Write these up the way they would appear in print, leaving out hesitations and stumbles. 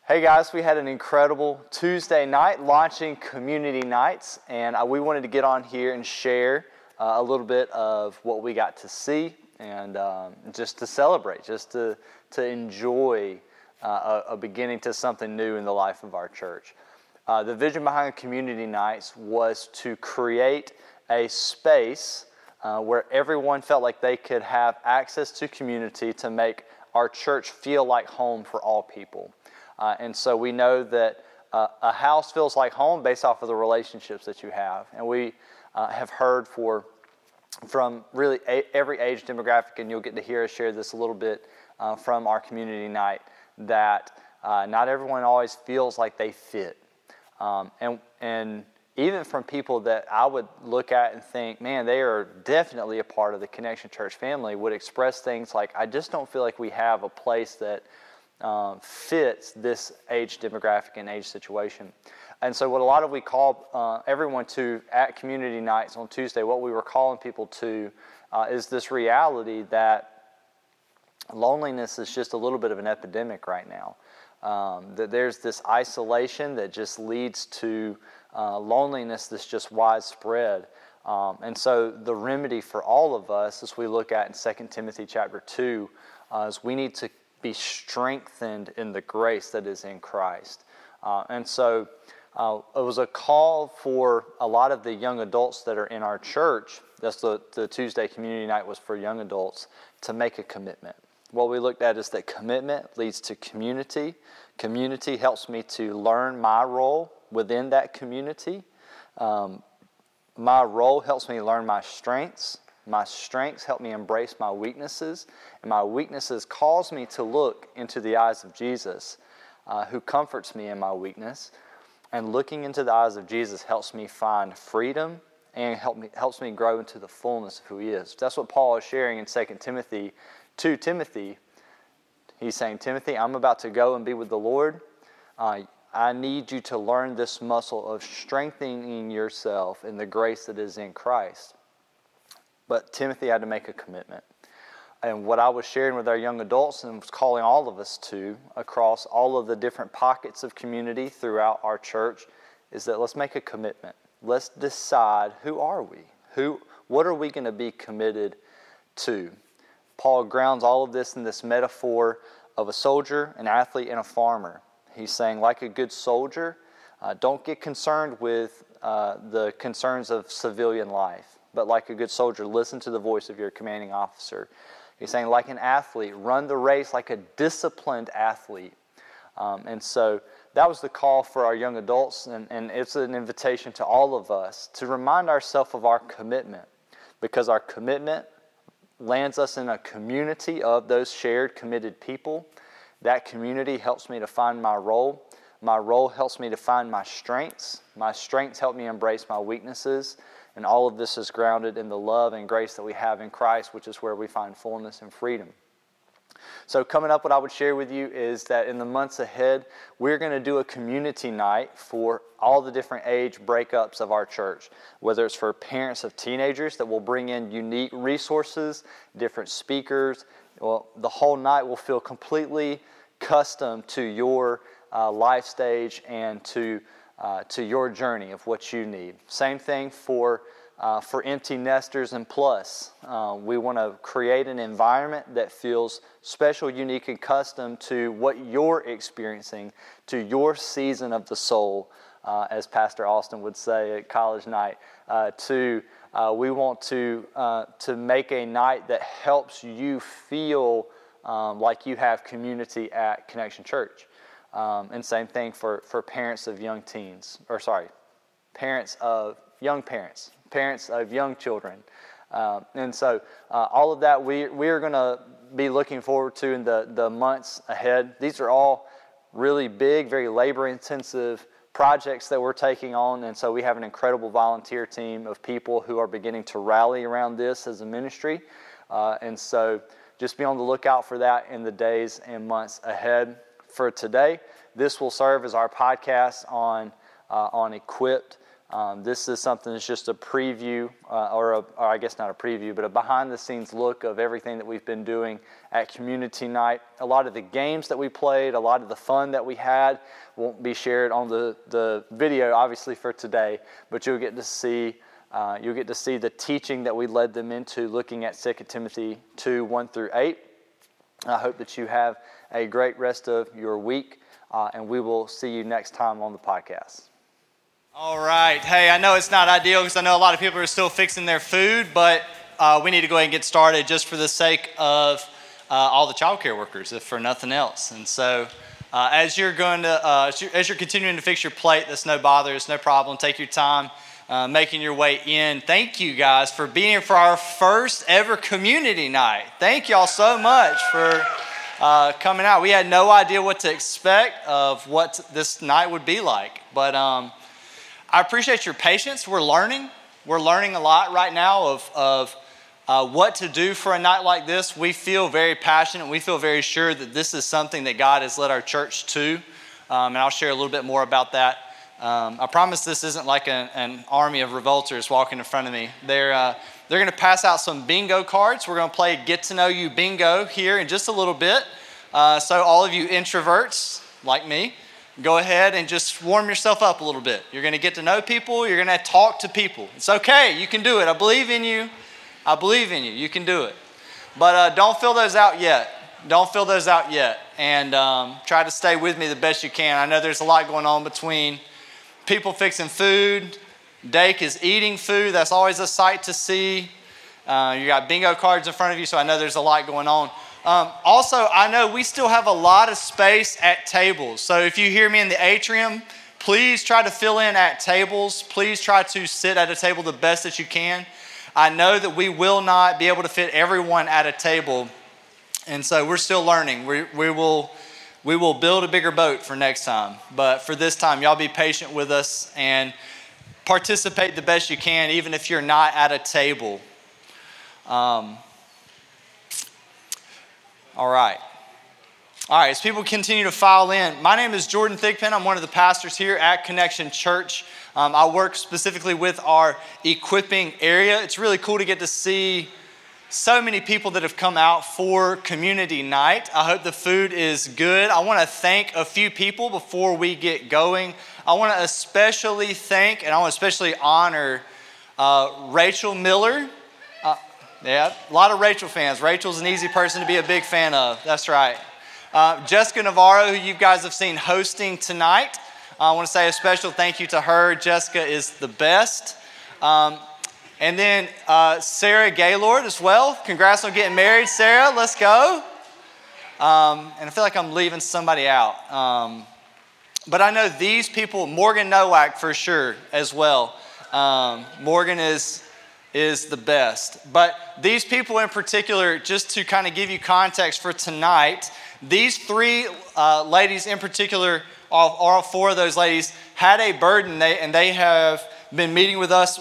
Hey guys, we had an incredible Tuesday night launching community nights, and we wanted to get on here and share a little bit of what we got to see and just to celebrate, just to enjoy a beginning to something new in the life of our church. The vision behind community nights was to create a space where everyone felt like they could have access to community to make our church feel like home for all people. And so we know that a house feels like home based off of the relationships that you have. And we have heard from really every age demographic, and you'll get to hear us share this a little bit from our community night, that not everyone always feels like they fit. And even from people that I would look at and think, man, they are definitely a part of the Connection Church family, would express things like, I just don't feel like we have a place that fits this age demographic and age situation. And so what we call everyone to at community nights on Tuesday, what we were calling people to is this reality that loneliness is just a little bit of an epidemic right now. That there's this isolation that just leads to loneliness that's just widespread. And so the remedy for all of us, as we look at in 2 Timothy chapter 2, is we need to be strengthened in the grace that is in Christ. And so it was a call for a lot of the young adults that are in our church. That's the Tuesday community night was for young adults to make a commitment. What we looked at is that commitment leads to community. Community helps me to learn my role within that community. My role helps me learn my strengths. My strengths help me embrace my weaknesses, and my weaknesses cause me to look into the eyes of Jesus, who comforts me in my weakness. And looking into the eyes of Jesus helps me find freedom and helps me grow into the fullness of who He is. That's what Paul is sharing in 2 Timothy to Timothy. He's saying, Timothy, I'm about to go and be with the Lord. I need you to learn this muscle of strengthening yourself in the grace that is in Christ. But Timothy had to make a commitment. And what I was sharing with our young adults and was calling all of us to across all of the different pockets of community throughout our church is that let's make a commitment. Let's decide, who are we? What are we going to be committed to? Paul grounds all of this in this metaphor of a soldier, an athlete, and a farmer. He's saying, like a good soldier, don't get concerned with the concerns of civilian life. But like a good soldier, listen to the voice of your commanding officer. He's saying, like an athlete, run the race like a disciplined athlete. And so that was the call for our young adults, and it's an invitation to all of us to remind ourselves of our commitment, because our commitment lands us in a community of those shared, committed people. That community helps me to find my role. My role helps me to find my strengths. My strengths help me embrace my weaknesses. And all of this is grounded in the love and grace that we have in Christ, which is where we find fullness and freedom. So coming up, what I would share with you is that in the months ahead, we're going to do a community night for all the different age breakups of our church, whether it's for parents of teenagers that will bring in unique resources, different speakers. Well, the whole night will feel completely custom to your life stage and to your journey of what you need. Same thing for empty nesters and plus. We want to create an environment that feels special, unique, and custom to what you're experiencing, to your season of the soul, as Pastor Austin would say at college night. We want to make a night that helps you feel like you have community at Connection Church. And same thing for parents of young teens, parents of young children. And so all of that we are going to be looking forward to in the months ahead. These are all really big, very labor-intensive projects that we're taking on, and so we have an incredible volunteer team of people who are beginning to rally around this as a ministry. And so just be on the lookout for that in the days and months ahead. For today, this will serve as our podcast on Equipped. This is something that's just a preview, or I guess not a preview, but a behind-the-scenes look of everything that we've been doing at Community Night. A lot of the games that we played, a lot of the fun that we had won't be shared on the video, obviously, for today, but you'll get to see the teaching that we led them into, looking at 2 Timothy 2, 1 through 8. I hope that you have a great rest of your week, and we will see you next time on the podcast. All right. Hey, I know it's not ideal because I know a lot of people are still fixing their food, but we need to go ahead and get started just for the sake of all the child care workers, if for nothing else. And so as you're continuing to fix your plate, that's no bother, it's no problem. Take your time making your way in. Thank you guys for being here for our first ever community night. Thank y'all so much for coming out. We had no idea what to expect of what this night would be like, but I appreciate your patience. We're learning a lot right now of what to do for a night like this. We feel very passionate. We feel very sure that this is something that God has led our church to, and I'll share a little bit more about that. I promise this isn't like an army of revolters walking in front of me. They're going to pass out some bingo cards. We're going to play Get to Know You Bingo here in just a little bit. So all of you introverts like me, go ahead and just warm yourself up a little bit. You're going to get to know people. You're going to talk to people. It's okay. You can do it. I believe in you. I believe in you. You can do it. But don't fill those out yet. Don't fill those out yet. And try to stay with me the best you can. I know there's a lot going on between people fixing food. Dake is eating food. That's always a sight to see. You got bingo cards in front of you, so I know there's a lot going on. Also, I know we still have a lot of space at tables. So if you hear me in the atrium, please try to fill in at tables. Please try to sit at a table the best that you can. I know that we will not be able to fit everyone at a table, and so we're still learning. We will build a bigger boat for next time. But for this time, y'all be patient with us and participate the best you can, even if you're not at a table. All right, as people continue to file in, my name is Jordan Thigpen. I'm one of the pastors here at Connection Church. I work specifically with our equipping area. It's really cool to get to see so many people that have come out for community night. I hope the food is good. I want to thank a few people before we get going. I want to especially thank and I want to especially honor Rachel Miller. Yeah, a lot of Rachel fans. Rachel's an easy person to be a big fan of. That's right. Jessica Navarro, who you guys have seen hosting tonight. I want to say a special thank you to her. Jessica is the best. And then Sarah Gaylord as well. Congrats on getting married, Sarah. Let's go. And I feel like I'm leaving somebody out. But I know these people, Morgan Nowak for sure as well. Morgan is the best. But these people in particular, just to kind of give you context for tonight, these three ladies in particular, all four of those ladies, had a burden, and they have been meeting with us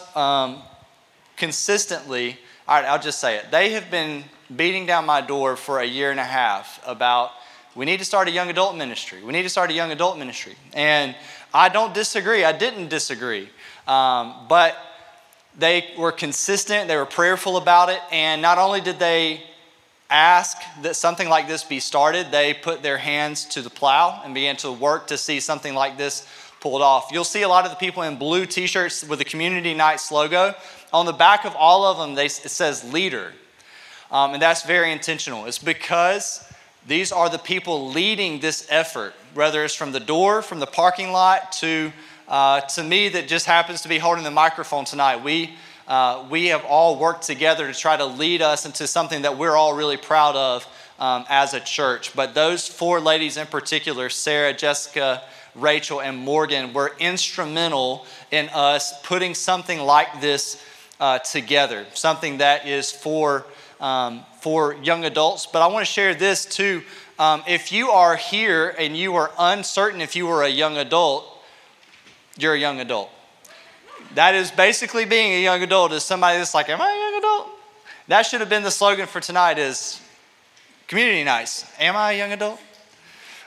consistently. All right, I'll just say it. They have been beating down my door for a year and a half about, we need to start a young adult ministry. We need to start a young adult ministry. And I don't disagree. I didn't disagree. But they were consistent, they were prayerful about it, and not only did they ask that something like this be started, they put their hands to the plow and began to work to see something like this pulled off. You'll see a lot of the people in blue t-shirts with the Community Nights logo. On the back of all of them, it says leader, and that's very intentional. It's because these are the people leading this effort, whether it's from the door, from the parking lot, to me that just happens to be holding the microphone tonight. We have all worked together to try to lead us into something that we're all really proud of as a church. But those four ladies in particular, Sarah, Jessica, Rachel, and Morgan, were instrumental in us putting something like this together, something that is for young adults. But I want to share this too. If you are here and you are uncertain if you were a young adult, you're a young adult. That is basically being a young adult, is somebody that's like, am I a young adult? That should have been the slogan for tonight, is Community Nights. Am I a young adult?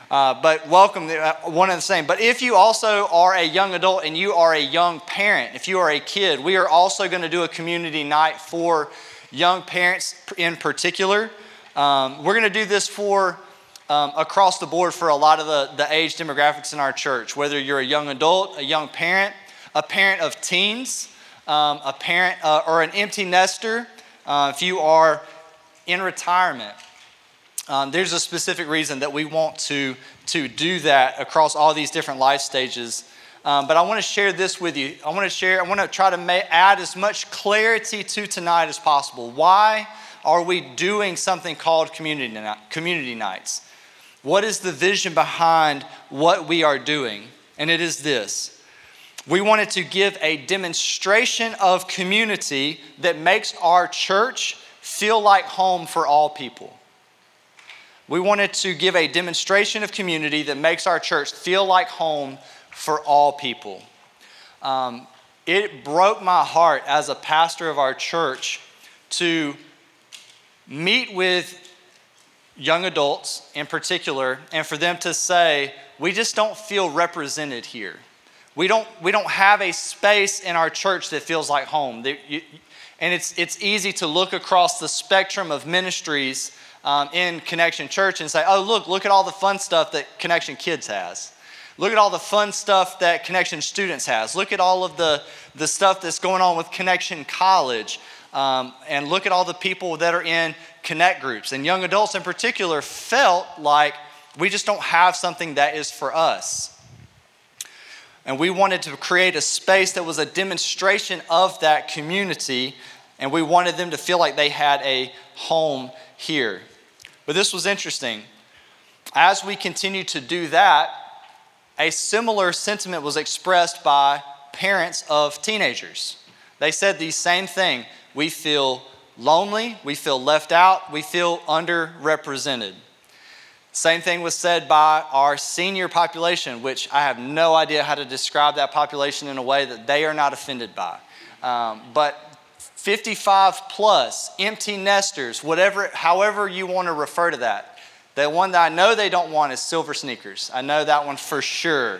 But welcome, one and the same. But if you also are a young adult and you are a young parent, if you are a kid, we are also going to do a community night for young parents in particular. We're going to do this for across the board for a lot of the age demographics in our church, whether you're a young adult, a young parent, a parent of teens, a parent or an empty nester, if you are in retirement. There's a specific reason that we want to do that across all these different life stages. But I want to share this with you. I want to try to add as much clarity to tonight as possible. Why are we doing something called community nights? What is the vision behind what we are doing? And it is this. We wanted to give a demonstration of community that makes our church feel like home for all people. We wanted to give a demonstration of community that makes our church feel like home for all people. It broke my heart as a pastor of our church to meet with young adults in particular, and for them to say, we just don't feel represented here. We don't have a space in our church that feels like home. And it's easy to look across the spectrum of ministries in Connection Church and say, oh, look at all the fun stuff that Connection Kids has. Look at all the fun stuff that Connection Students has. Look at all of the stuff that's going on with Connection College. And look at all the people that are in Connect groups. And young adults in particular felt like we just don't have something that is for us. And we wanted to create a space that was a demonstration of that community, and we wanted them to feel like they had a home here. But this was interesting. As we continued to do that, a similar sentiment was expressed by parents of teenagers. They said the same thing. We feel lonely, we feel left out, we feel underrepresented. Same thing was said by our senior population, which I have no idea how to describe that population in a way that they are not offended by. But 55 plus, empty nesters, however you want to refer to that. The one that I know they don't want is silver sneakers. I know that one for sure.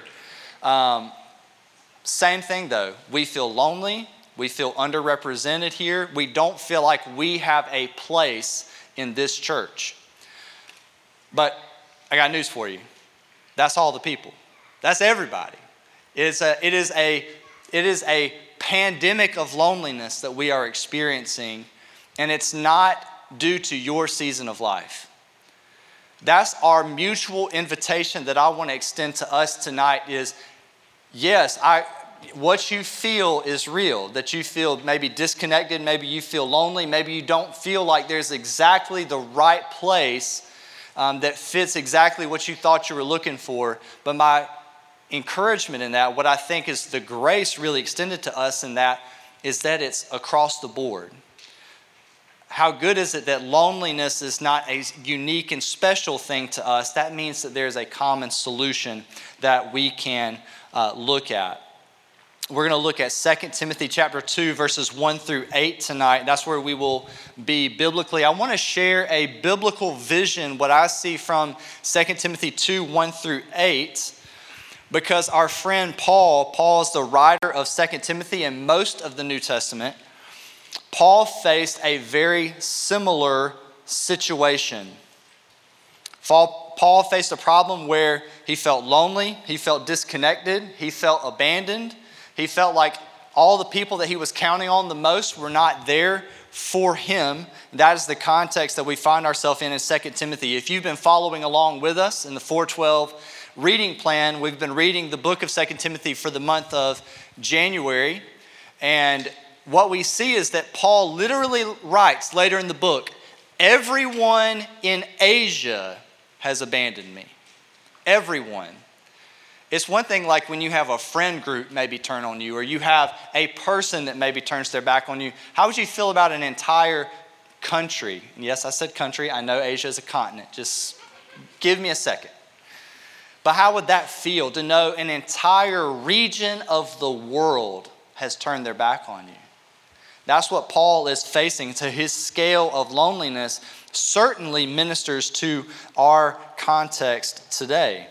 Same thing though, we feel lonely, we feel underrepresented here. We don't feel like we have a place in this church. But I got news for you. That's all the people. That's everybody. It is a pandemic of loneliness that we are experiencing, and it's not due to your season of life. That's our mutual invitation that I want to extend to us tonight is, yes, what you feel is real, that you feel maybe disconnected, maybe you feel lonely, maybe you don't feel like there's exactly the right place that fits exactly what you thought you were looking for. But my encouragement in that, what I think is the grace really extended to us in that, is that it's across the board. How good is it that loneliness is not a unique and special thing to us? That means that there's a common solution that we can look at. We're going to look at 2 Timothy chapter 2, verses 1 through 8 tonight. That's where we will be biblically. I want to share a biblical vision, what I see from 2 Timothy 2, 1 through 8, because our friend Paul is the writer of 2 Timothy and most of the New Testament. Paul faced a very similar situation. Paul faced a problem where he felt lonely, he felt disconnected, he felt abandoned. He felt like all the people that he was counting on the most were not there for him. That is the context that we find ourselves in 2 Timothy. If you've been following along with us in the 412 reading plan, we've been reading the book of 2 Timothy for the month of January. And what we see is that Paul literally writes later in the book, everyone in Asia has abandoned me. Everyone. It's one thing like when you have a friend group maybe turn on you, or you have a person that maybe turns their back on you. How would you feel about an entire country? And yes, I said country. I know Asia is a continent. Just give me a second. But how would that feel to know an entire region of the world has turned their back on you? That's what Paul is facing. So his scale of loneliness certainly ministers to our context today.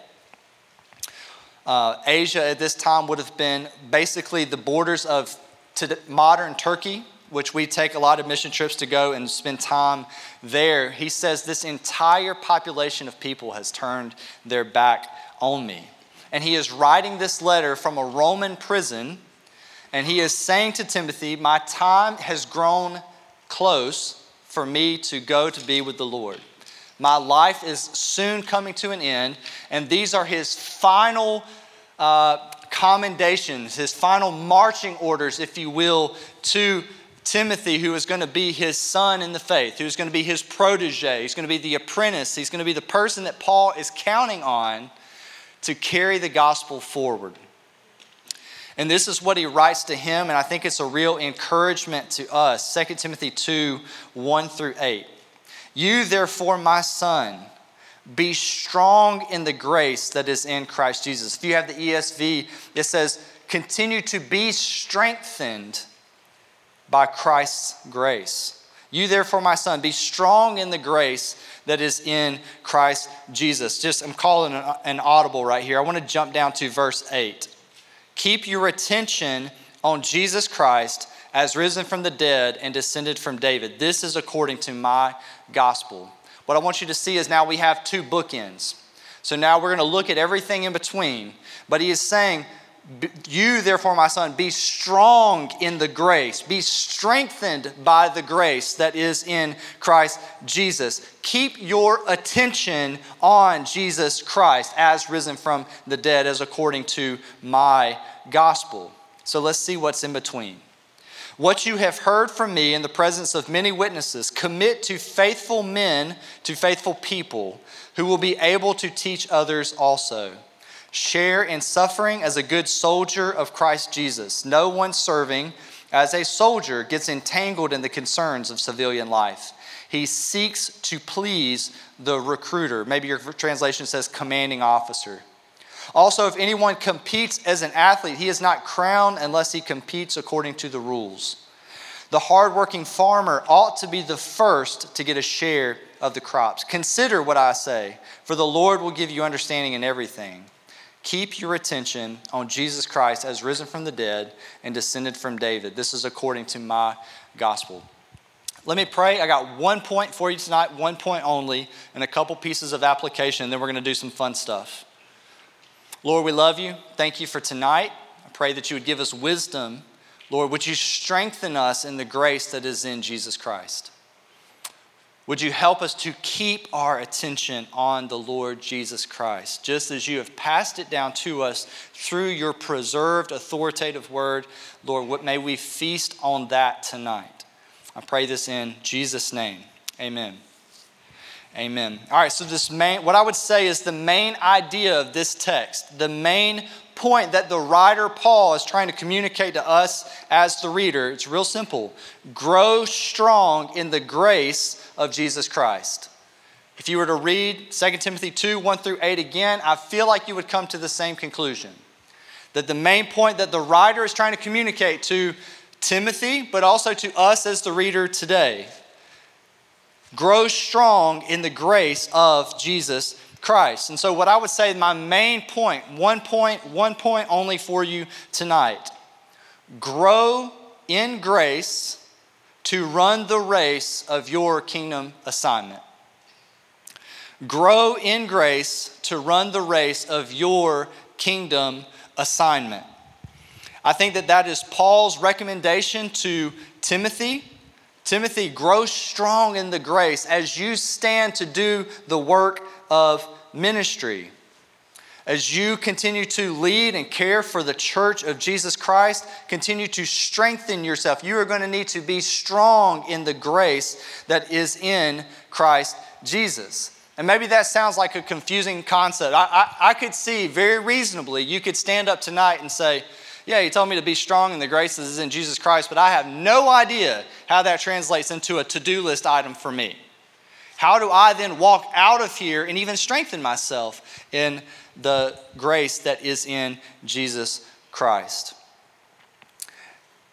Asia at this time would have been basically the borders of modern Turkey, which we take a lot of mission trips to go and spend time there. He says this entire population of people has turned their back on me. And he is writing this letter from a Roman prison, and he is saying to Timothy, my time has grown close for me to go to be with the Lord. My life is soon coming to an end, and these are his final commendations, his final marching orders, if you will, to Timothy, who is going to be his son in the faith, who's going to be his protege, he's going to be the apprentice, he's going to be the person that Paul is counting on to carry the gospel forward. And this is what he writes to him, and I think it's a real encouragement to us. 2 Timothy 2, 1 through 8. You therefore, my son, be strong in the grace that is in Christ Jesus. If you have the ESV, it says, continue to be strengthened by Christ's grace. You therefore, my son, be strong in the grace that is in Christ Jesus. I'm calling an audible right here. I want to jump down to verse 8. Keep your attention on Jesus Christ as risen from the dead and descended from David. This is according to my gospel. What I want you to see is now we have two bookends. So now we're going to look at everything in between. But he is saying, you therefore, my son, be strong in the grace. Be strengthened by the grace that is in Christ Jesus. Keep your attention on Jesus Christ as risen from the dead, as according to my gospel. So let's see what's in between. What you have heard from me in the presence of many witnesses, commit to faithful men, to faithful people, who will be able to teach others also. Share in suffering as a good soldier of Christ Jesus. No one serving as a soldier gets entangled in the concerns of civilian life. He seeks to please the recruiter. Maybe your translation says commanding officer. Also, if anyone competes as an athlete, he is not crowned unless he competes according to the rules. The hardworking farmer ought to be the first to get a share of the crops. Consider what I say, for the Lord will give you understanding in everything. Keep your attention on Jesus Christ as risen from the dead and descended from David. This is according to my gospel. Let me pray. I got 1 point for you tonight, 1 point only, and a couple pieces of application, and then we're going to do some fun stuff. Lord, we love you. Thank you for tonight. I pray that you would give us wisdom. Lord, would you strengthen us in the grace that is in Jesus Christ? Would you help us to keep our attention on the Lord Jesus Christ, just as you have passed it down to us through your preserved, authoritative word. Lord, may we feast on that tonight. I pray this in Jesus' name. Amen. Amen. All right, so what I would say is the main idea of this text, the main point that the writer Paul is trying to communicate to us as the reader, it's real simple. Grow strong in the grace of Jesus Christ. If you were to read 2 Timothy 2, 1 through 8 again, I feel like you would come to the same conclusion. That the main point that the writer is trying to communicate to Timothy, but also to us as the reader today, grow strong in the grace of Jesus Christ. And so what I would say, my main point, 1 point only for you tonight. Grow in grace to run the race of your kingdom assignment. Grow in grace to run the race of your kingdom assignment. I think that is Paul's recommendation to Timothy. Timothy, grow strong in the grace as you stand to do the work of ministry. As you continue to lead and care for the church of Jesus Christ, continue to strengthen yourself. You are going to need to be strong in the grace that is in Christ Jesus. And maybe that sounds like a confusing concept. I could see very reasonably, you could stand up tonight and say, yeah, he told me to be strong in the grace that is in Jesus Christ, but I have no idea how that translates into a to-do list item for me. How do I then walk out of here and even strengthen myself in the grace that is in Jesus Christ?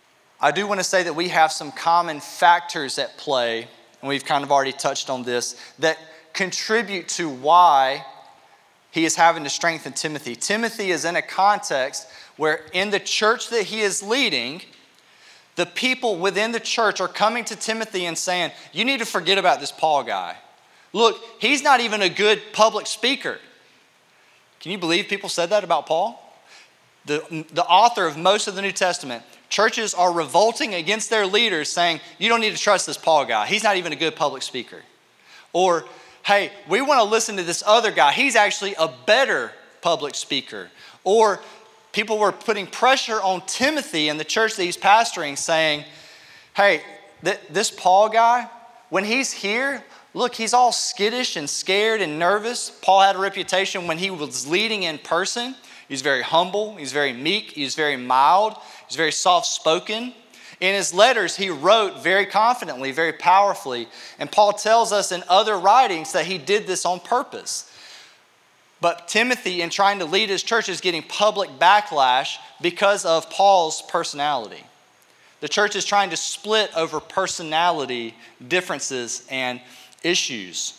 I do want to say that we have some common factors at play, and we've kind of already touched on this, that contribute to why he is having to strengthen Timothy. Timothy is in a context where in the church that he is leading, the people within the church are coming to Timothy and saying, you need to forget about this Paul guy. Look, he's not even a good public speaker. Can you believe people said that about Paul? The author of most of the New Testament, churches are revolting against their leaders saying, you don't need to trust this Paul guy. He's not even a good public speaker. Or, hey, we want to listen to this other guy. He's actually a better public speaker. Or people were putting pressure on Timothy in the church that he's pastoring saying, hey, this Paul guy, when he's here, look, he's all skittish and scared and nervous. Paul had a reputation when he was leading in person. He's very humble, he's very meek, he's very mild, he's very soft-spoken. In his letters, he wrote very confidently, very powerfully. And Paul tells us in other writings that he did this on purpose. But Timothy, in trying to lead his church, is getting public backlash because of Paul's personality. The church is trying to split over personality differences and issues.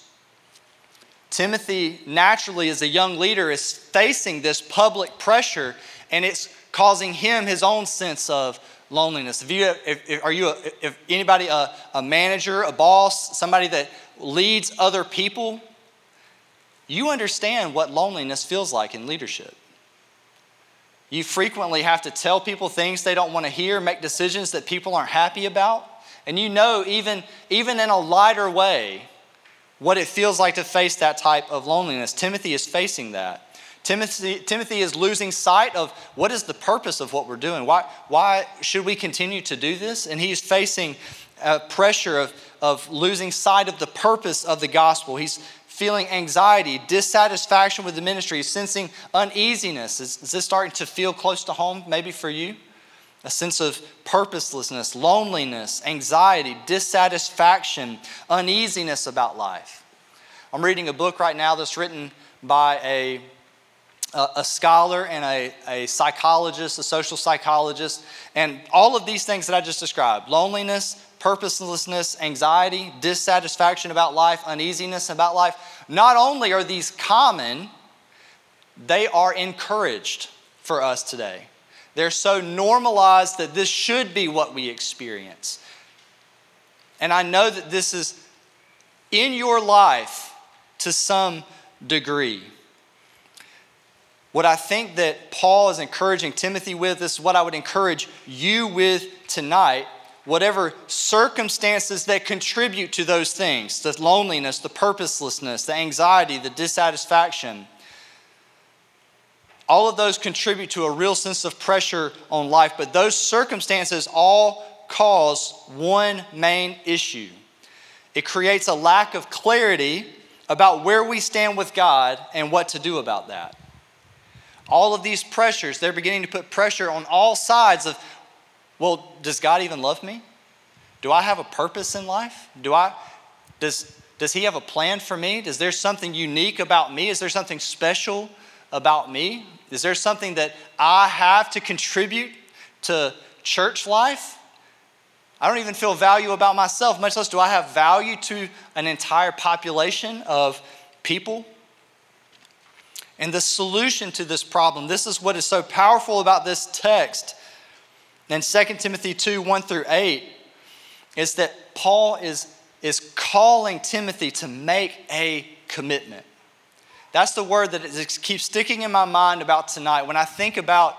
Timothy, naturally, as a young leader, is facing this public pressure, and it's causing him his own sense of loneliness. If anybody a manager, a boss, somebody that leads other people, you understand what loneliness feels like in leadership. You frequently have to tell people things they don't want to hear, make decisions that people aren't happy about, and you know even in a lighter way what it feels like to face that type of loneliness. Timothy is facing that. Timothy is losing sight of what is the purpose of what we're doing. Why should we continue to do this? And he's facing pressure of losing sight of the purpose of the gospel. He's feeling anxiety, dissatisfaction with the ministry, sensing uneasiness. Is this starting to feel close to home maybe for you? A sense of purposelessness, loneliness, anxiety, dissatisfaction, uneasiness about life. I'm reading a book right now that's written by a scholar and a psychologist, a social psychologist, and all of these things that I just described, loneliness, purposelessness, anxiety, dissatisfaction about life, uneasiness about life, not only are these common, they are encouraged for us today. They're so normalized that this should be what we experience. And I know that this is in your life to some degree. What I think that Paul is encouraging Timothy with, this is what I would encourage you with tonight. Whatever circumstances that contribute to those things, the loneliness, the purposelessness, the anxiety, the dissatisfaction, all of those contribute to a real sense of pressure on life, but those circumstances all cause one main issue. It creates a lack of clarity about where we stand with God and what to do about that. All of these pressures, they're beginning to put pressure on all sides of, well, does God even love me? Do I have a purpose in life? Does He have a plan for me? Is there something unique about me? Is there something special about me? Is there something that I have to contribute to church life? I don't even feel value about myself, much less do I have value to an entire population of people. And the solution to this problem, this is what is so powerful about this text in 2 Timothy 2, 1 through 8, is that Paul is calling Timothy to make a commitment. That's the word that keeps sticking in my mind about tonight. When I think about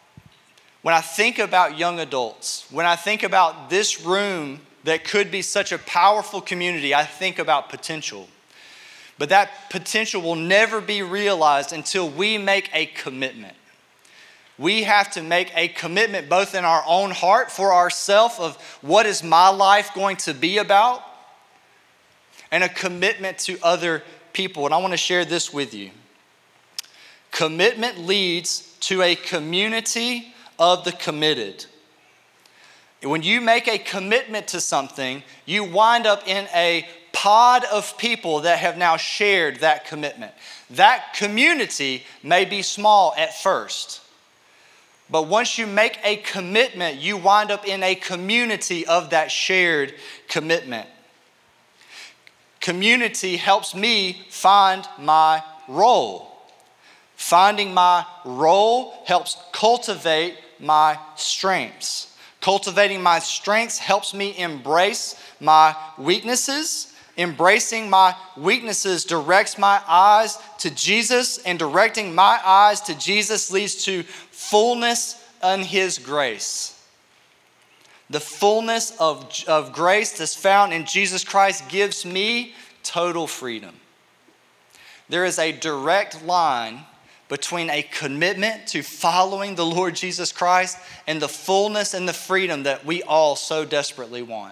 young adults, when I think about this room that could be such a powerful community, I think about potential. But that potential will never be realized until we make a commitment. We have to make a commitment both in our own heart for ourselves of what is my life going to be about, and a commitment to other people. And I want to share this with you. Commitment leads to a community of the committed. When you make a commitment to something, you wind up in a pod of people that have now shared that commitment. That community may be small at first, But once you make a commitment, you wind up in a community of that shared commitment. Community helps me find my role. Finding my role helps cultivate my strengths. Cultivating my strengths helps me embrace my weaknesses. Embracing my weaknesses directs my eyes to Jesus, and directing my eyes to Jesus leads to fullness in His grace. The fullness of grace that's found in Jesus Christ gives me total freedom. There is a direct line between a commitment to following the Lord Jesus Christ and the fullness and the freedom that we all so desperately want.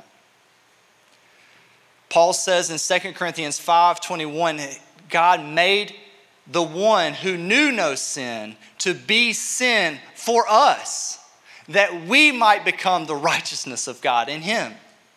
Paul says in 2 Corinthians 5:21, God made the one who knew no sin to be sin for us, that we might become the righteousness of God in Him.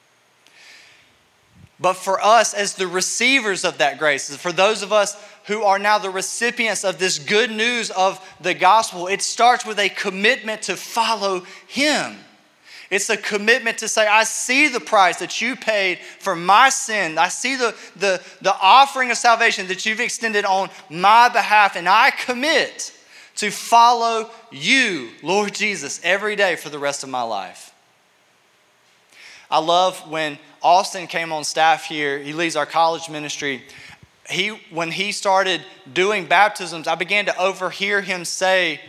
But for us as the receivers of that grace, for those of us who are now the recipients of this good news of the gospel, it starts with a commitment to follow Him. It's a commitment to say, I see the price that you paid for my sin. I see the offering of salvation that you've extended on my behalf, and I commit to follow you, Lord Jesus, every day for the rest of my life. I love when Austin came on staff here. He leads our college ministry. When he started doing baptisms, I began to overhear him say,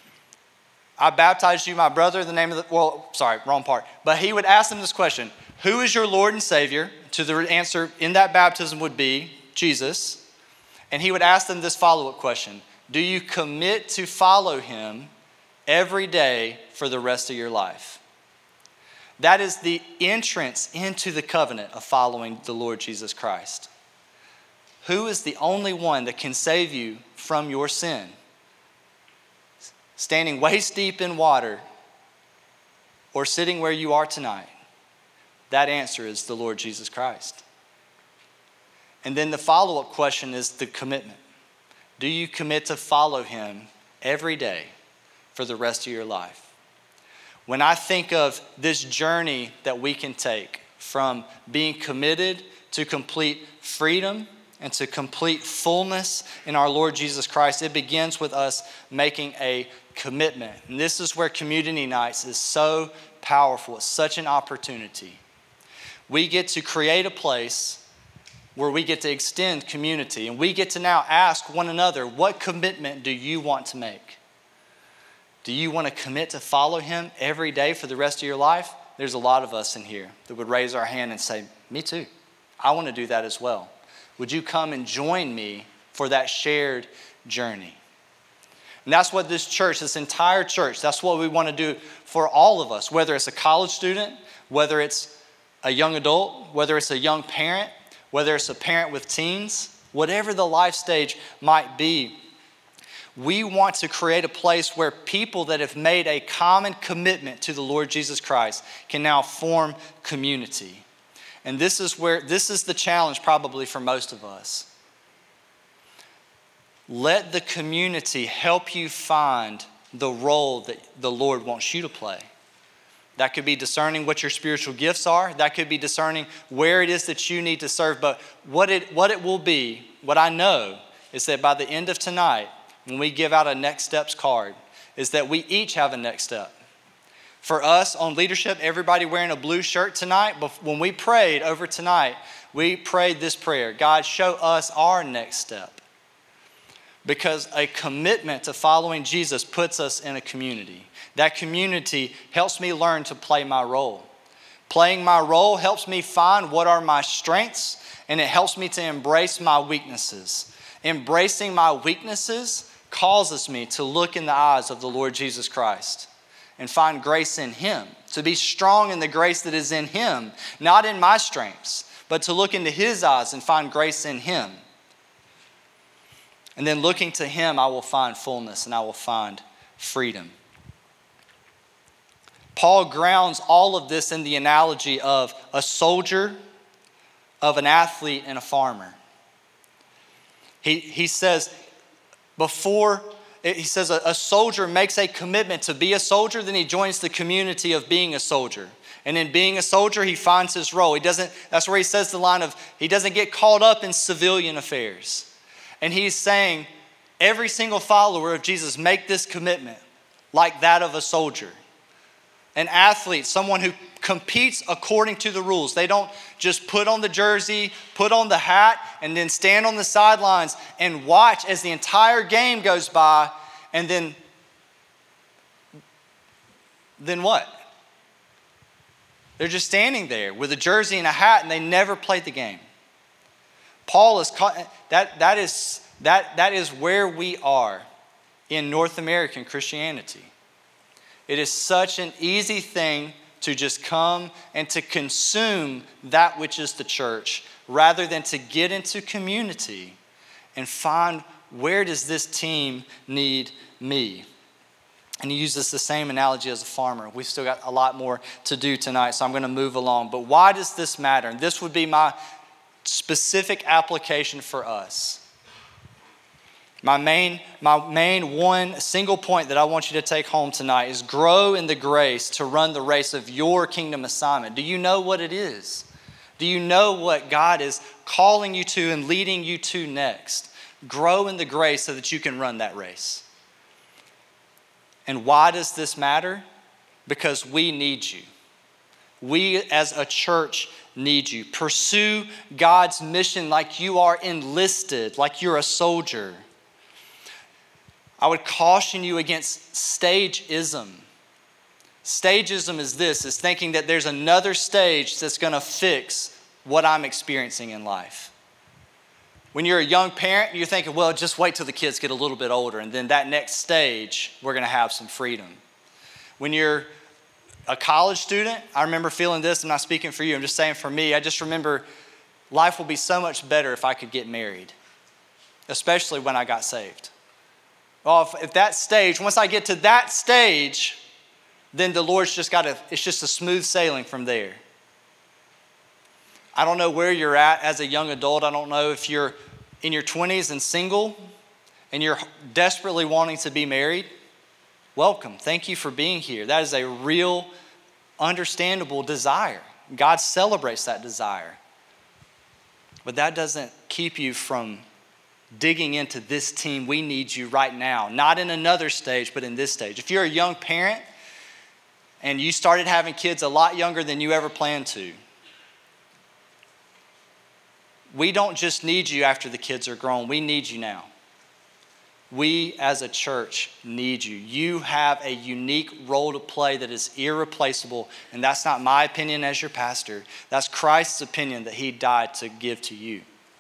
I baptized you, my brother, in the name of the, well, sorry, wrong part. But he would ask them this question, who is your Lord and Savior? To the answer in that baptism would be Jesus. And he would ask them this follow-up question, do you commit to follow Him every day for the rest of your life? That is the entrance into the covenant of following the Lord Jesus Christ. Who is the only one that can save you from your sin? Standing waist deep in water or sitting where you are tonight? That answer is the Lord Jesus Christ. And then the follow-up question is the commitment. Do you commit to follow Him every day for the rest of your life? When I think of this journey that we can take from being committed to complete freedom and to complete fullness in our Lord Jesus Christ, it begins with us making a commitment. And this is where community nights is so powerful. It's such an opportunity. We get to create a place where we get to extend community, and we get to now ask one another, what commitment do you want to make? Do you want to commit to follow Him every day for the rest of your life? There's a lot of us in here that would raise our hand and say, me too. I want to do that as well. Would you come and join me for that shared journey? And that's what this church, this entire church, that's what we want to do for all of us, whether it's a college student, whether it's a young adult, whether it's a young parent, whether it's a parent with teens, whatever the life stage might be. We want to create a place where people that have made a common commitment to the Lord Jesus Christ can now form community. And this is the challenge probably for most of us. Let the community help you find the role that the Lord wants you to play. That could be discerning what your spiritual gifts are. That could be discerning where it is that you need to serve. But what it will be, what I know, is that by the end of tonight, when we give out a next steps card, is that we each have a next step. For us on leadership, everybody wearing a blue shirt tonight, but when we prayed over tonight, we prayed this prayer, God, show us our next step. Because a commitment to following Jesus puts us in a community. That community helps me learn to play my role. Playing my role helps me find what are my strengths, and it helps me to embrace my weaknesses. Embracing my weaknesses causes me to look in the eyes of the Lord Jesus Christ and find grace in Him, to be strong in the grace that is in Him, not in my strengths, but to look into His eyes and find grace in Him. And then looking to Him, I will find fullness and I will find freedom. Paul grounds all of this in the analogy of a soldier, of an athlete, and a farmer. He says, before he says a soldier makes a commitment to be a soldier, then he joins the community of being a soldier. And in being a soldier, he finds his role. That's where he says the line of, he doesn't get caught up in civilian affairs. And he's saying, every single follower of Jesus make this commitment like that of a soldier. An athlete, someone who competes according to the rules. They don't just put on the jersey, put on the hat, and then stand on the sidelines and watch as the entire game goes by, and then what? They're just standing there with a jersey and a hat, and they never played the game. Paul is that is where we are in North American Christianity. It is such an easy thing to just come and to consume that which is the church, rather than to get into community and find, where does this team need me? And he uses the same analogy as a farmer. We've still got a lot more to do tonight, so I'm going to move along. But why does this matter? And this would be my specific application for us. My main one single point that I want you to take home tonight is grow in the grace to run the race of your kingdom assignment. Do you know what it is? Do you know what God is calling you to and leading you to next? Grow in the grace so that you can run that race. And why does this matter? Because we need you. We as a church need you. Pursue God's mission like you are enlisted, like you're a soldier. I would caution you against stageism. Stageism is thinking that there's another stage that's going to fix what I'm experiencing in life. When you're a young parent, you're thinking, well, just wait till the kids get a little bit older, and then that next stage, we're going to have some freedom. When you're a college student, I remember feeling this. I'm not speaking for you. I'm just saying for me, I just remember life will be so much better if I could get married, especially when I got saved. Well, if that stage, once I get to that stage, then the Lord's it's just a smooth sailing from there. I don't know where you're at as a young adult. I don't know if you're in your 20s and single and you're desperately wanting to be married. Welcome. Thank you for being here. That is a real, understandable desire. God celebrates that desire. But that doesn't keep you from digging into this team. We need you right now, not in another stage, but in this stage. If you're a young parent and you started having kids a lot younger than you ever planned to, we don't just need you after the kids are grown. We need you now. We as a church need you. You have a unique role to play that is irreplaceable, and that's not my opinion as your pastor. That's Christ's opinion that he died to give to you.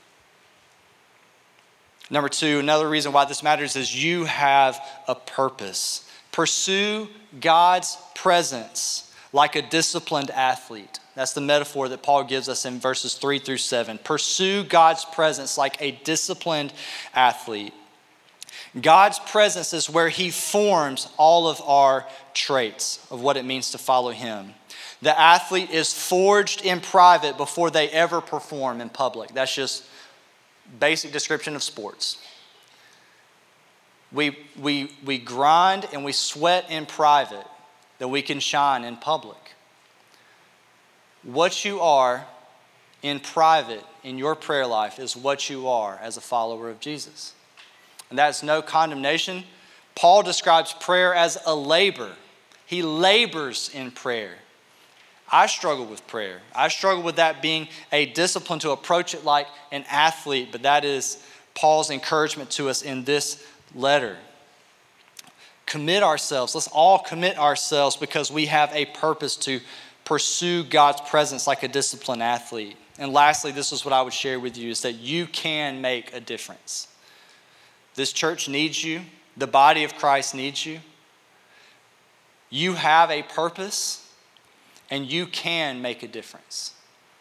Number two, another reason why this matters is you have a purpose. Pursue God's presence like a disciplined athlete. That's the metaphor that Paul gives us in verses 3-7. Pursue God's presence like a disciplined athlete. God's presence is where he forms all of our traits of what it means to follow him. The athlete is forged in private before they ever perform in public. That's just basic description of sports. We grind and we sweat in private that we can shine in public. What you are in private in your prayer life is what you are as a follower of Jesus. And that's no condemnation. Paul describes prayer as a labor. He labors in prayer. I struggle with prayer. I struggle with that being a discipline to approach it like an athlete, but that is Paul's encouragement to us in this letter. Commit ourselves. Let's all commit ourselves because we have a purpose to pursue God's presence like a disciplined athlete. And lastly, this is what I would share with you, is that you can make a difference. This church needs you. The body of Christ needs you. You have a purpose. And you can make a difference.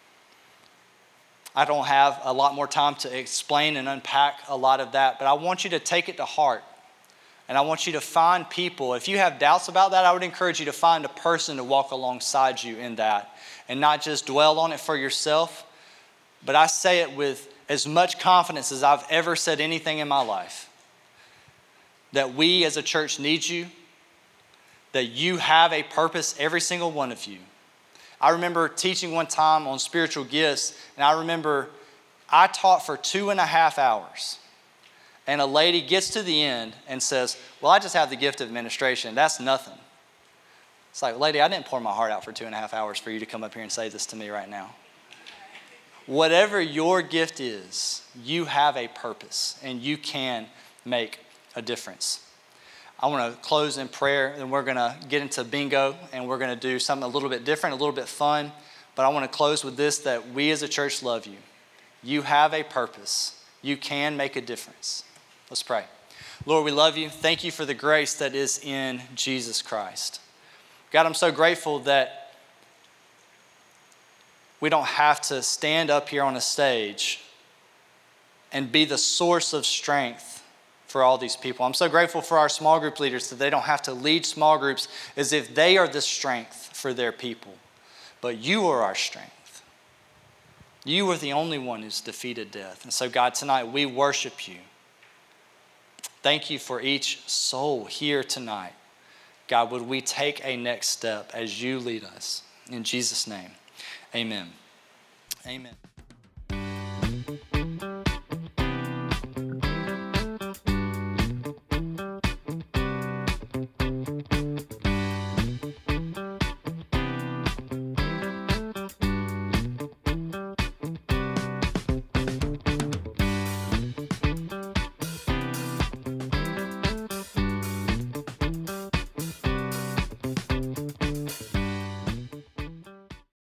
I don't have a lot more time to explain and unpack a lot of that, but I want you to take it to heart. And I want you to find people. If you have doubts about that, I would encourage you to find a person to walk alongside you in that and not just dwell on it for yourself. But I say it with as much confidence as I've ever said anything in my life. that we as a church need you, that you have a purpose, every single one of you. I remember teaching one time on spiritual gifts, and I remember I taught for 2.5 hours. And a lady gets to the end and says, well, I just have the gift of administration. That's nothing. It's like, lady, I didn't pour my heart out for 2.5 hours for you to come up here and say this to me right now. Whatever your gift is, you have a purpose and you can make a difference. I want to close in prayer, and we're going to get into bingo, and we're going to do something a little bit different, a little bit fun. But I want to close with this, that we as a church love you. You have a purpose. You can make a difference. Let's pray. Lord, we love you. Thank you for the grace that is in Jesus Christ. God, I'm so grateful that we don't have to stand up here on a stage and be the source of strength for all these people. I'm so grateful for our small group leaders that they don't have to lead small groups as if they are the strength for their people. But you are our strength. You are the only one who's defeated death. And so, God, tonight we worship you. Thank you for each soul here tonight. God, would we take a next step as you lead us? In Jesus' name, amen. Amen.